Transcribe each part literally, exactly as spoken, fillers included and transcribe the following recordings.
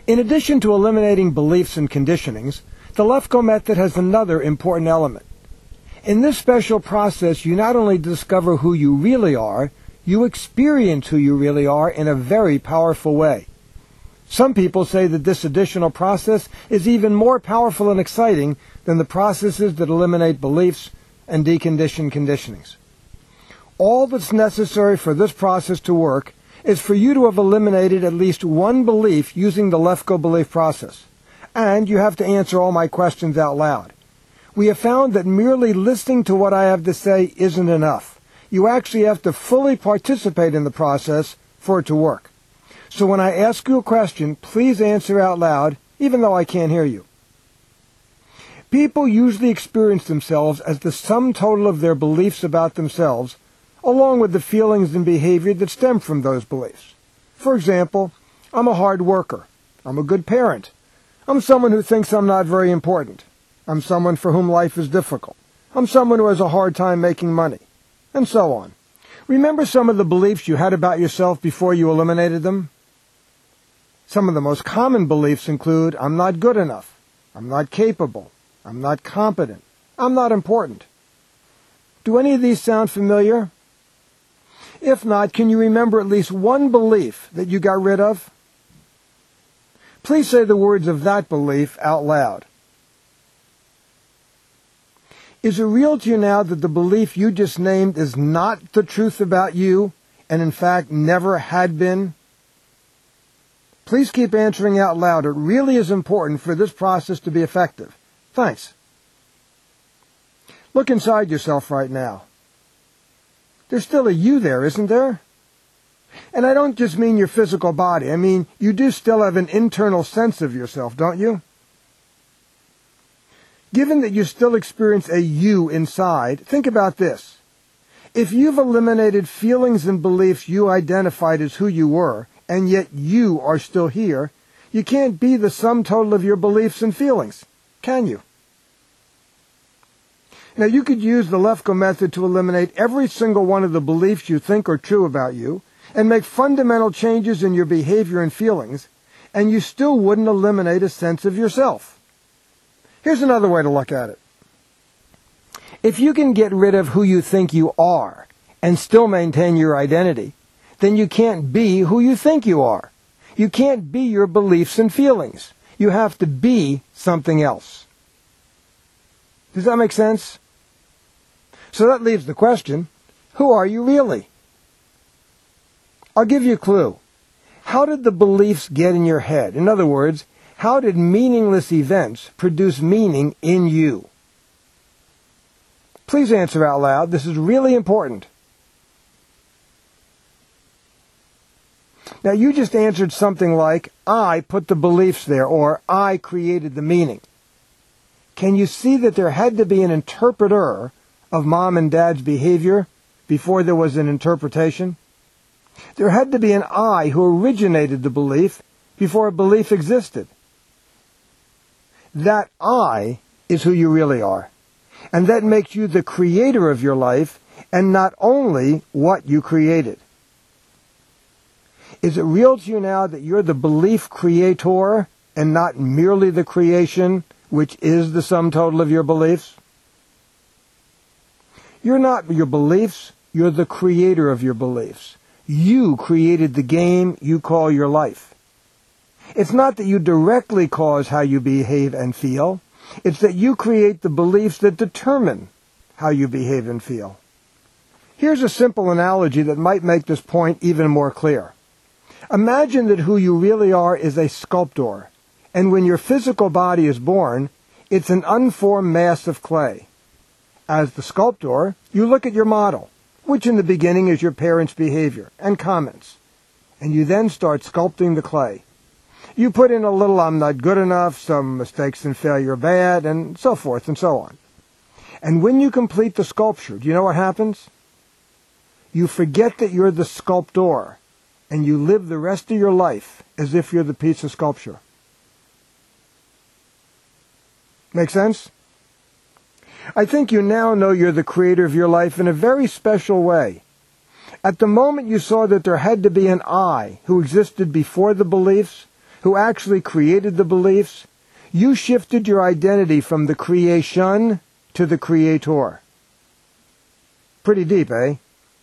In addition to eliminating beliefs and conditionings, the Lefko method has another important element. In this special process, you not only discover who you really are, you experience who you really are in a very powerful way. Some people say that this additional process is even more powerful and exciting than the processes that eliminate beliefs and decondition conditionings. All that's necessary for this process to work is for you to have eliminated at least one belief using the Lefko belief process. And you have to answer all my questions out loud. We have found that merely listening to what I have to say isn't enough. You actually have to fully participate in the process for it to work. So when I ask you a question, please answer out loud, even though I can't hear you. People usually experience themselves as the sum total of their beliefs about themselves, along with the feelings and behavior that stem from those beliefs. For example, I'm a hard worker. I'm a good parent. I'm someone who thinks I'm not very important. I'm someone for whom life is difficult. I'm someone who has a hard time making money, and so on. Remember some of the beliefs you had about yourself before you eliminated them? Some of the most common beliefs include, I'm not good enough, I'm not capable, I'm not competent, I'm not important. Do any of these sound familiar? If not, can you remember at least one belief that you got rid of? Please say the words of that belief out loud. Is it real to you now that the belief you just named is not the truth about you, and in fact never had been? Please keep answering out loud. It really is important for this process to be effective. Thanks. Look inside yourself right now. There's still a you there, isn't there? And I don't just mean your physical body. I mean, you do still have an internal sense of yourself, don't you? Given that you still experience a you inside, think about this. If you've eliminated feelings and beliefs you identified as who you were, and yet you are still here, you can't be the sum total of your beliefs and feelings, can you? Now, you could use the Lefko method to eliminate every single one of the beliefs you think are true about you and make fundamental changes in your behavior and feelings, and you still wouldn't eliminate a sense of yourself. Here's another way to look at it. If you can get rid of who you think you are and still maintain your identity, then you can't be who you think you are. You can't be your beliefs and feelings. You have to be something else. Does that make sense? So that leaves the question, who are you really? I'll give you a clue. How did the beliefs get in your head? In other words, how did meaningless events produce meaning in you? Please answer out loud. This is really important. Now, you just answered something like, I put the beliefs there, or I created the meaning. Can you see that there had to be an interpreter of mom and dad's behavior before there was an interpretation? There had to be an I who originated the belief before a belief existed. That I is who you really are. And that makes you the creator of your life and not only what you created. Is it real to you now that you're the belief creator and not merely the creation, which is the sum total of your beliefs? You're not your beliefs, you're the creator of your beliefs. You created the game you call your life. It's not that you directly cause how you behave and feel. It's that you create the beliefs that determine how you behave and feel. Here's a simple analogy that might make this point even more clear. Imagine that who you really are is a sculptor, and when your physical body is born, it's an unformed mass of clay. As the sculptor, you look at your model, which in the beginning is your parents' behavior and comments, and you then start sculpting the clay. You put in a little I'm not good enough, some mistakes and failure bad, and so forth and so on. And when you complete the sculpture, do you know what happens? You forget that you're the sculptor, and you live the rest of your life as if you're the piece of sculpture. Make sense? I think you now know you're the creator of your life in a very special way. At the moment you saw that there had to be an I who existed before the beliefs, who actually created the beliefs, you shifted your identity from the creation to the creator. Pretty deep, eh?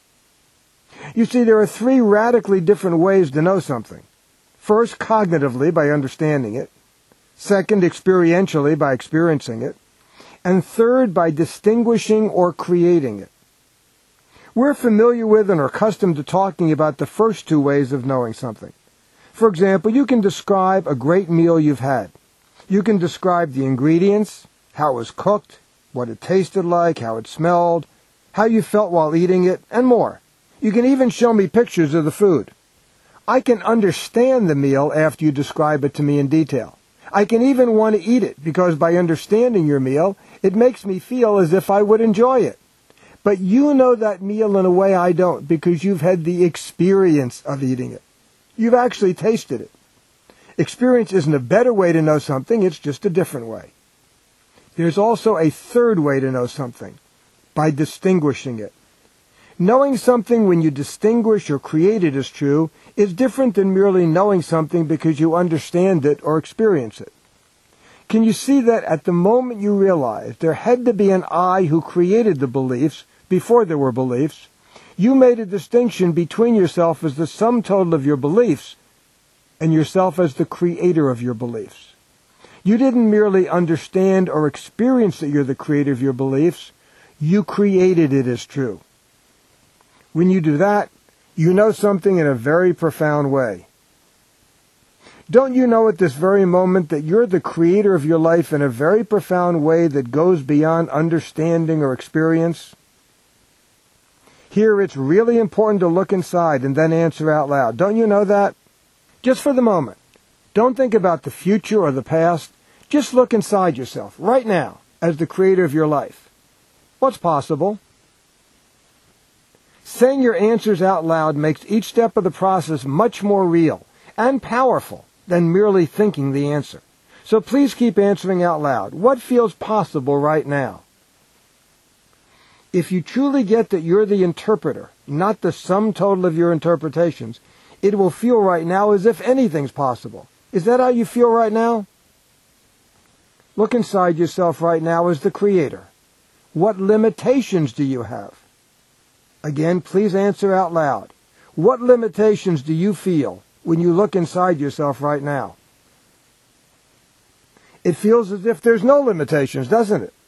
You see, there are three radically different ways to know something. First, cognitively, by understanding it. Second, experientially, by experiencing it. And third, by distinguishing or creating it. We're familiar with and are accustomed to talking about the first two ways of knowing something. For example, you can describe a great meal you've had. You can describe the ingredients, how it was cooked, what it tasted like, how it smelled, how you felt while eating it, and more. You can even show me pictures of the food. I can understand the meal after you describe it to me in detail. I can even want to eat it because by understanding your meal, it makes me feel as if I would enjoy it. But you know that meal in a way I don't because you've had the experience of eating it. You've actually tasted it. Experience isn't a better way to know something, it's just a different way. There's also a third way to know something, by distinguishing it. Knowing something when you distinguish or create it as true is different than merely knowing something because you understand it or experience it. Can you see that at the moment you realized there had to be an I who created the beliefs before there were beliefs, you made a distinction between yourself as the sum total of your beliefs and yourself as the creator of your beliefs. You didn't merely understand or experience that you're the creator of your beliefs, you created it as true. When you do that, you know something in a very profound way. Don't you know at this very moment that you're the creator of your life in a very profound way that goes beyond understanding or experience? Here it's really important to look inside and then answer out loud. Don't you know that? Just for the moment. Don't think about the future or the past. Just look inside yourself right now as the creator of your life. What's possible? Saying your answers out loud makes each step of the process much more real and powerful than merely thinking the answer. So please keep answering out loud. What feels possible right now? If you truly get that you're the interpreter, not the sum total of your interpretations, it will feel right now as if anything's possible. Is that how you feel right now? Look inside yourself right now as the creator. What limitations do you have? Again, please answer out loud. What limitations do you feel when you look inside yourself right now? It feels as if there's no limitations, doesn't it?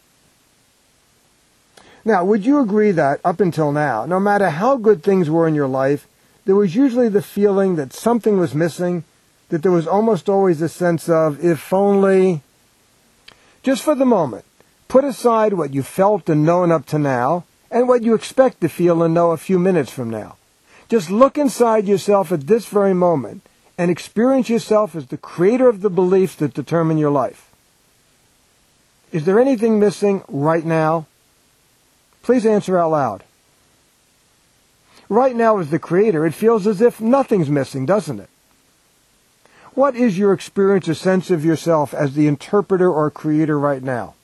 Now, would you agree that, up until now, no matter how good things were in your life, there was usually the feeling that something was missing, that there was almost always a sense of, if only... Just for the moment, put aside what you felt and known up to now, and what you expect to feel and know a few minutes from now. Just look inside yourself at this very moment and experience yourself as the creator of the beliefs that determine your life. Is there anything missing right now? Please answer out loud. Right now as the creator, it feels as if nothing's missing, doesn't it? What is your experience or sense of yourself as the interpreter or creator right now?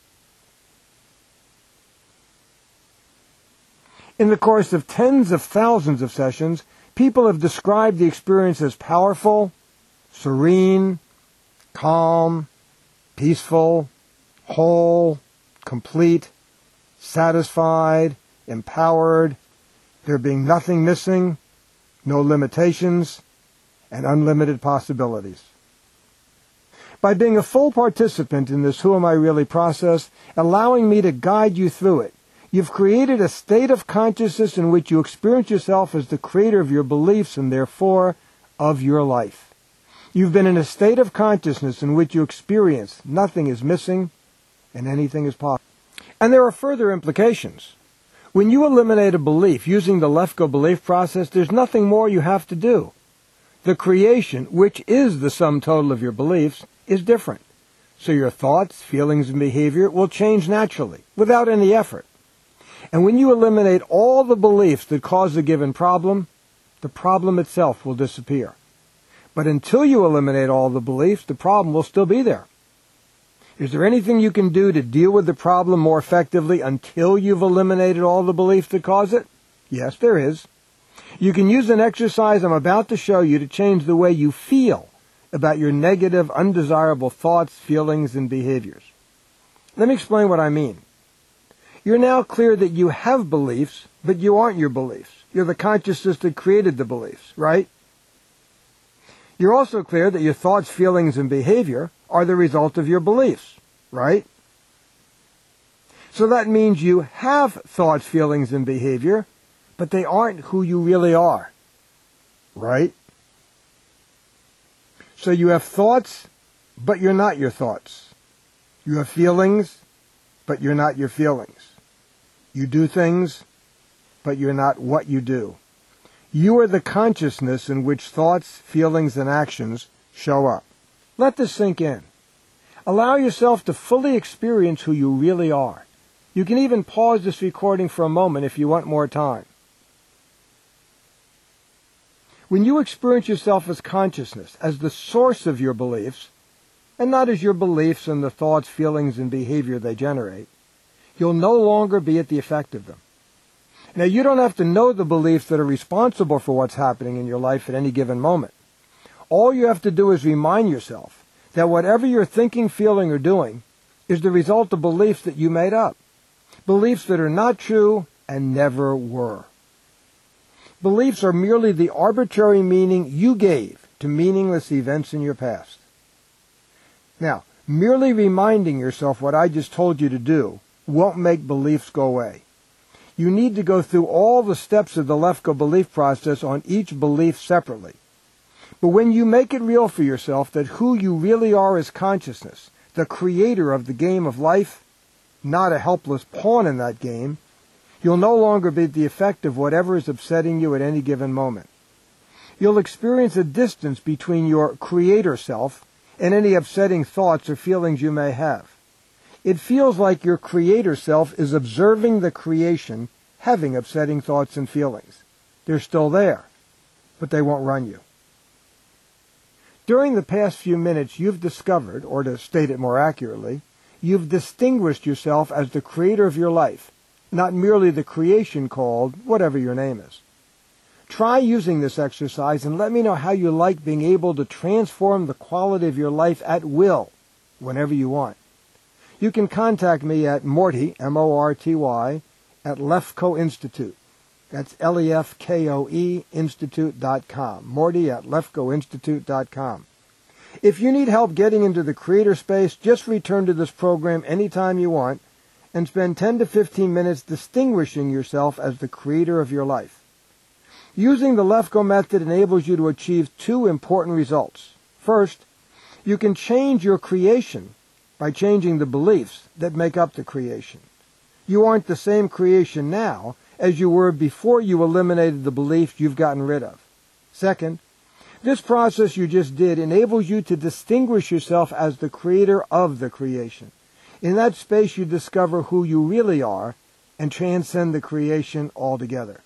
In the course of tens of thousands of sessions, people have described the experience as powerful, serene, calm, peaceful, whole, complete, satisfied, empowered, there being nothing missing, no limitations, and unlimited possibilities. By being a full participant in this Who Am I Really process, allowing me to guide you through it, you've created a state of consciousness in which you experience yourself as the creator of your beliefs and therefore of your life. You've been in a state of consciousness in which you experience nothing is missing and anything is possible. And there are further implications. When you eliminate a belief using the Lefko belief process, there's nothing more you have to do. The creation, which is the sum total of your beliefs, is different. So your thoughts, feelings, and behavior will change naturally, without any effort. And when you eliminate all the beliefs that cause a given problem, the problem itself will disappear. But until you eliminate all the beliefs, the problem will still be there. Is there anything you can do to deal with the problem more effectively until you've eliminated all the beliefs that cause it? Yes, there is. You can use an exercise I'm about to show you to change the way you feel about your negative, undesirable thoughts, feelings, and behaviors. Let me explain what I mean. You're now clear that you have beliefs, but you aren't your beliefs. You're the consciousness that created the beliefs, right? You're also clear that your thoughts, feelings, and behavior are the result of your beliefs, right? So that means you have thoughts, feelings, and behavior, but they aren't who you really are, right? So you have thoughts, but you're not your thoughts. You have feelings, but you're not your feelings. You do things, but you're not what you do. You are the consciousness in which thoughts, feelings, and actions show up. Let this sink in. Allow yourself to fully experience who you really are. You can even pause this recording for a moment if you want more time. When you experience yourself as consciousness, as the source of your beliefs, and not as your beliefs and the thoughts, feelings, and behavior they generate, you'll no longer be at the effect of them. Now, you don't have to know the beliefs that are responsible for what's happening in your life at any given moment. All you have to do is remind yourself that whatever you're thinking, feeling, or doing is the result of beliefs that you made up. Beliefs that are not true and never were. Beliefs are merely the arbitrary meaning you gave to meaningless events in your past. Now, merely reminding yourself what I just told you to do won't make beliefs go away. You need to go through all the steps of the Lefko belief process on each belief separately. But when you make it real for yourself that who you really are is consciousness, the creator of the game of life, not a helpless pawn in that game, you'll no longer be the effect of whatever is upsetting you at any given moment. You'll experience a distance between your creator self and any upsetting thoughts or feelings you may have. It feels like your creator self is observing the creation having upsetting thoughts and feelings. They're still there, but they won't run you. During the past few minutes, you've discovered, or to state it more accurately, you've distinguished yourself as the creator of your life, not merely the creation called whatever your name is. Try using this exercise and let me know how you like being able to transform the quality of your life at will, whenever you want. You can contact me at Morty, M O R T Y, at Lefko Institute. That's L E F K O E Institute dot com. Morty at Lefko Institute dot com. If you need help getting into the creator space, just return to this program anytime you want and spend ten to fifteen minutes distinguishing yourself as the creator of your life. Using the Lefko method enables you to achieve two important results. First, you can change your creation by changing the beliefs that make up the creation. You aren't the same creation now as you were before you eliminated the beliefs you've gotten rid of. Second, this process you just did enables you to distinguish yourself as the creator of the creation. In that space, you discover who you really are and transcend the creation altogether.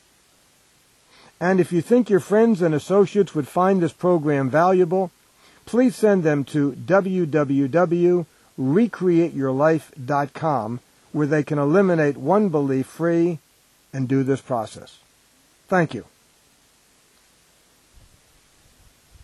And if you think your friends and associates would find this program valuable, please send them to w w w dot recreate your life dot com, where they can eliminate one belief free and do this process. Thank you.